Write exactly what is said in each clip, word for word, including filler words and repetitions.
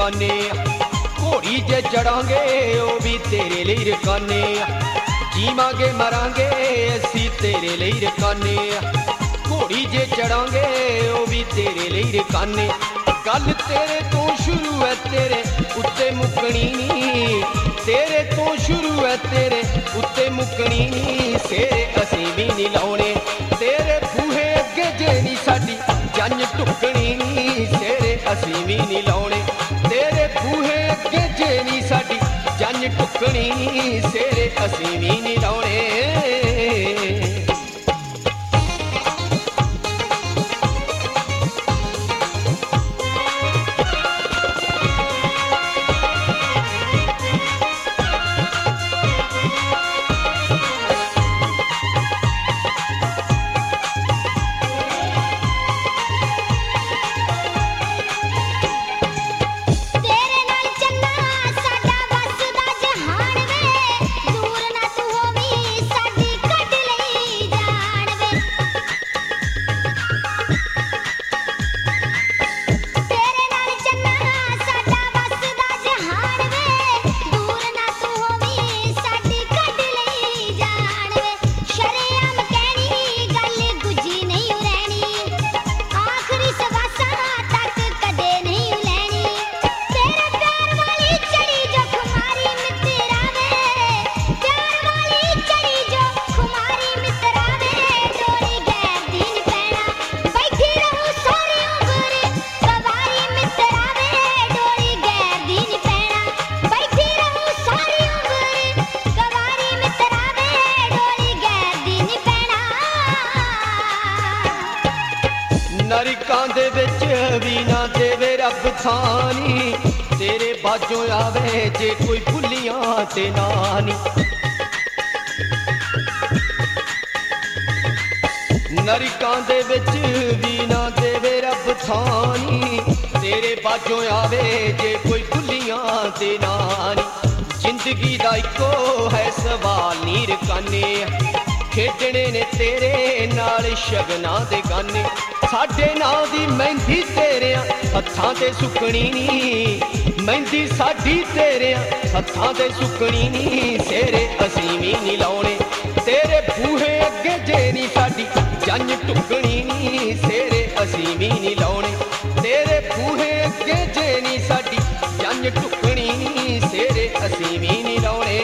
रकाने घोड़ी जे चढ़ांगे ओ भी तेरे लिए रकाने जीवांगे मरांगे असी तेरे लिए रकाने घोड़ी जे चढ़ांगे ओ भी तेरे लिए रकाने गल तेरे तो शुरू है तेरे उत्ते मुकनी नी तेरे तो शुरू है तेरे उत्ते मुकनी नी सेरे असी भी नहीं लाने तेरे बूहे अगे जे नी साडी जंज टुकनी नी सेरे असी भी नहीं लाने तेरे बूहे अगे जे नी साडी जंज टुकनी नी सेरे असी भी नहीं लाने नरकां दे विच भी ना देवे रब थानी तेरे बाजों आवे जे कोई भुलियां ते नानी नरकां दे विच भी ना देवे रब थानी तेरे बाजों आवे जे कोई भुलियां ते नानी जिंदगी दा इको है सवाल नी रकाने खेडने ने तेरे नाल शगना दे गाने साडे नां दी मेहंदी तेरे हत्थां ते सुकनी नी मेहंदी साडी तेरे हत्थां ते सुकनी नी सेरे असी भी नहीं लाने तेरे बूहे अगे जे नी साडी जंज टुकनी नी सेरे असी भी नहीं लाने तेरे बूहे अगे जे नी साडी जंज टुकनी नी सेरे असी भी नहीं लाने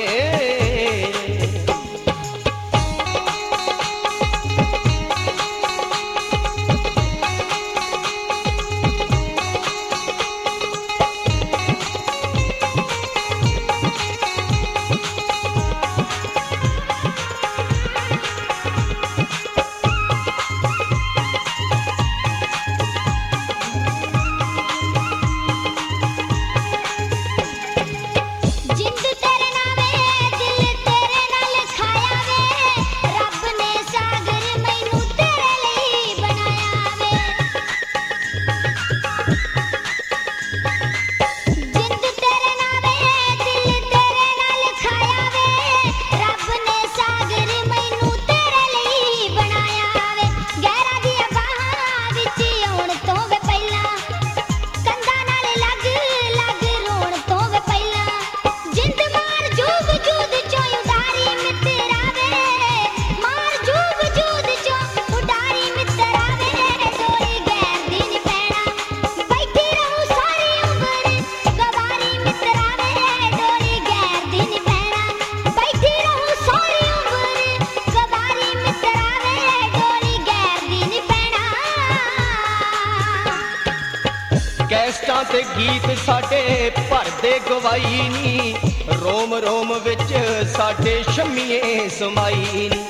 कैस्टां ते गीत साडे भरदे गवाई नी रोम रोम विच साडे शम्मीए समाई नी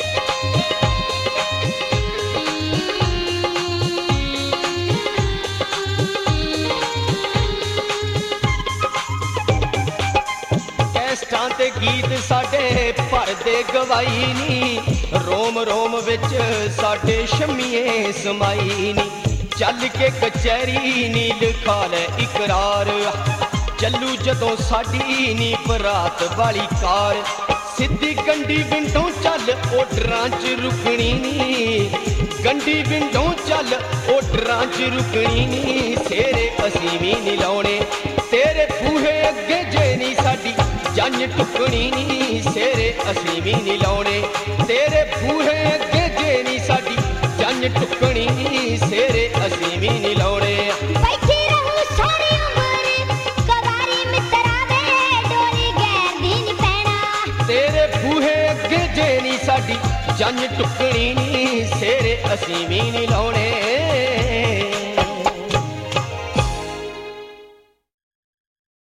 कैस्टां ते गीत साडे भरदे गवाई नी रोम रोम विच साडे शम्मीए समाई नी चल के कचहरी नी लिखा ले इकरार चलू जदों साडी नी बरात वाली कार सीधी गंडी विंडों चल ओडरां च रुकनी नी गंडी विंडों चल ओडरां च रुकनी नी सेरे असी भी नहीं लाने तेरे बूहे अगे जे नी साडी जंज टुकनी नी सेरे असीं भी नी लाउणे तेरे बूहे अगे जे नी साडी जंज टुकनी नी सेरे असीं भी नी लाउणे बैठी रहूं सारी उम्र कवारी मित्रा वे डोरी गैर दी नी पैना तेरे बूहे अगे जे नी साडी जंज टुकनी नी सेरे असीं भी नी लाउणे